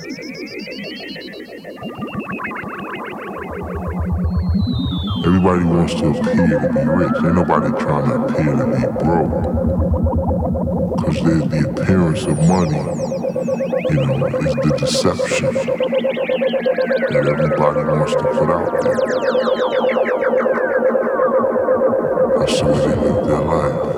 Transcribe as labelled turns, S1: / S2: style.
S1: Everybody wants to appear to be rich. Ain't nobody trying to appear to be broke. Cause there's the appearance of money, is the deception that everybody wants to put out there. That's the way they live their life.